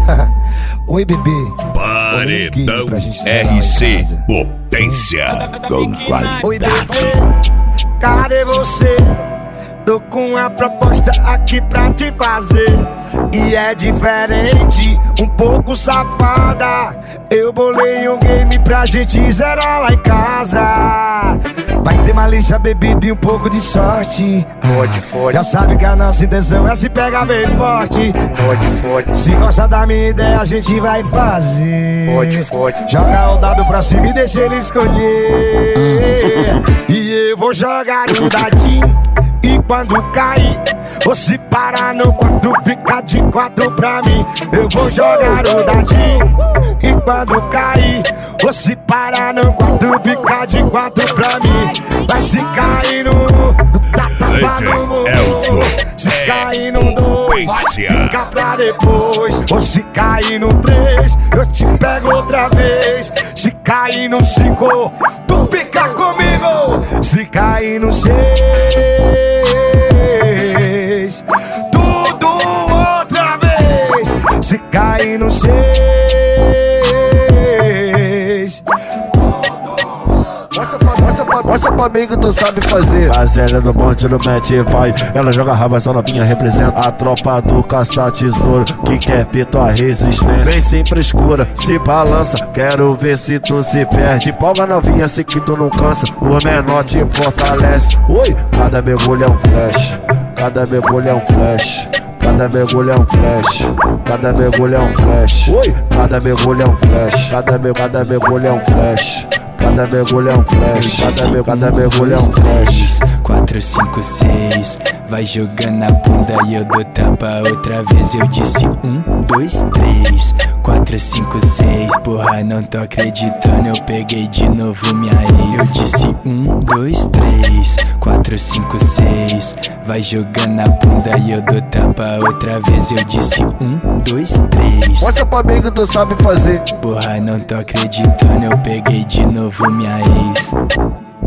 Oi, bebê. Paredão RC Potência com Oi, qualidade. bebê. Cadê você? Tô com uma proposta aqui pra te fazer. E é diferente, um pouco safada. Eu bolei um game pra gente zerar lá em casa. Vai ter malícia, bebida e um pouco de sorte. Fode. Já sabe que a nossa intenção é se pegar bem forte. Fode. Se gosta da minha ideia, a gente vai fazer. Fode. Joga o dado pra cima e deixa ele escolher. E eu vou jogar o dadinho. E quando cair, você para no 4, fica de 4 pra mim. Eu vou jogar o dadinho. E quando cair, você para no 4, fica de 4 pra mim. Vai se cair no tá tapando no Elson se cair no 2, vai Potência. ficar pra depois. Ou se cair no 3, eu te pego outra vez. Se cair no 5, tu fica comigo. Se cair no 6, tudo outra vez. Se cair no 6, Mostra pra mim que tu sabe fazer. A Zélia do bonde no mete e vai. Ela joga raba, essa novinha representa a tropa do caça-tesouro que quer ver tua resistência. Vem sem frescura, se balança, quero ver se tu se perde. Empolga novinha, sei que tu não cansa, o menor te fortalece. Oi, cada mergulho é um flash, cada mergulho é um flash. Cada mergulho é um flash, cada mergulho é um flash. Oi, cada mergulho é um flash, cada mergulho é um flash. Cada mergulho é um flash, cada mergulho é um flash. 4, 5, 6, vai jogando a bunda e eu dou tapa outra vez. Eu disse 1, 2, 3, 4, 5, 6. Porra, não tô acreditando, eu peguei de novo minha ex. Eu disse 1, 2, 3, 4, 5, 6. Vai jogando a bunda e eu dou tapa outra vez. Eu disse 1, 2, 3. Mostra pra mim que tu sabe fazer. Porra, não tô acreditando, eu peguei de novo minha ex.